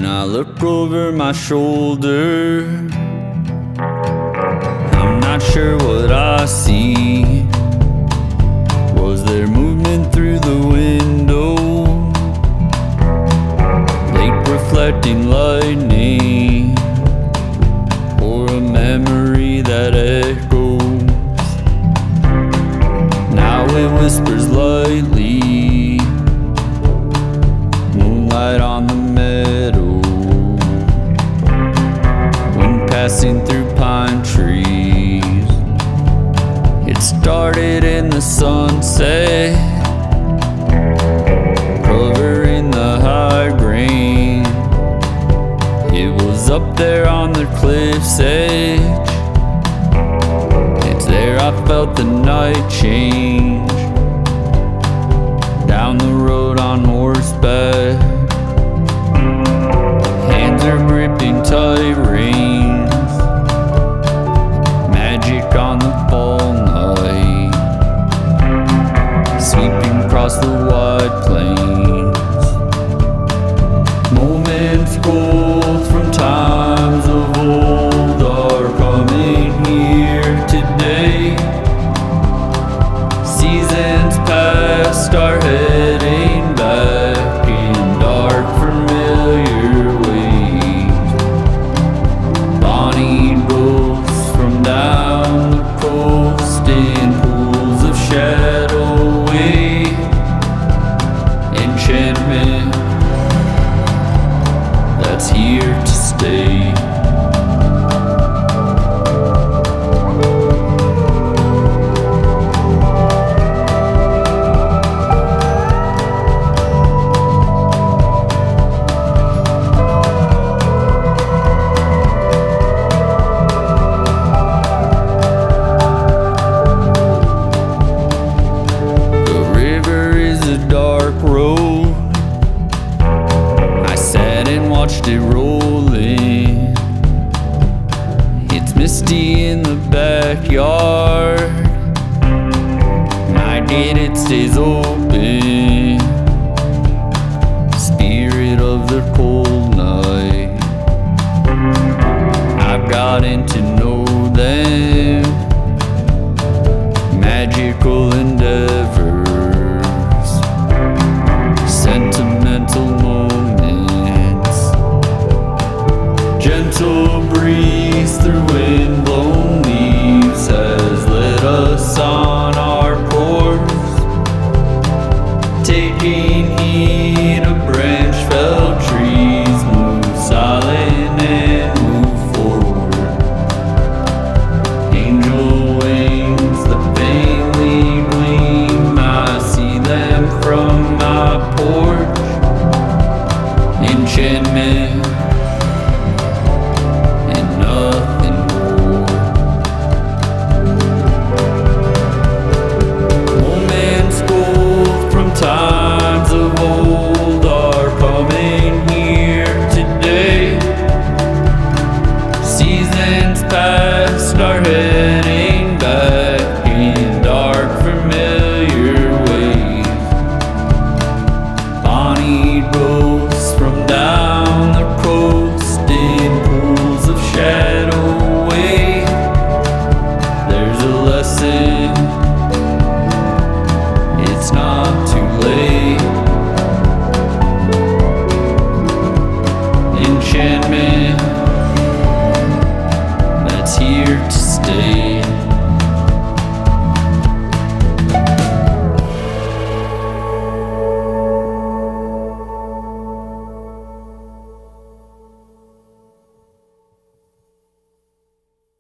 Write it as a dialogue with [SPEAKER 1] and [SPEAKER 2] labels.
[SPEAKER 1] I look over my shoulder, I'm not sure what I see. Was there movement through the window? Late reflecting lightning, or a memory that echoes? Now it whispers lightly, moonlight on the meadow, wind passing through pine trees. It started in the sunset, covering the high grain. It was up there on the cliff's edge. It's there I felt the night change. Down the road on horseback, hands are gripping tight reins. Magic on the fall night, sweeping across the wide plains. Moments gold from times of old are coming here today. Seasons past are heading back in dark familiar ways. Bonnie ghosts from down the coast in pools of shadow wave. Enchantment that's here to stay. Road, I sat and watched it rolling. It's misty in the backyard. Night gate, it stays open. Spirit of the cold night, I've gotten to know them. Magical endeavor, sentimental moments. Gentle breeze through wind-blown leaves has led us on our course, taking heed of branch-felled trees. Move silent and move forward. Angel wings that faintly gleam, I see them from my porch. Enchantment and nothing more. Moments gold from times of old are coming here today. Seasons past are heading back in dark familiar ways. Bonnie ghosts from down the coast in pools of shadow wave. There's a lesson, it's not too late. Enchantment that's here to stay.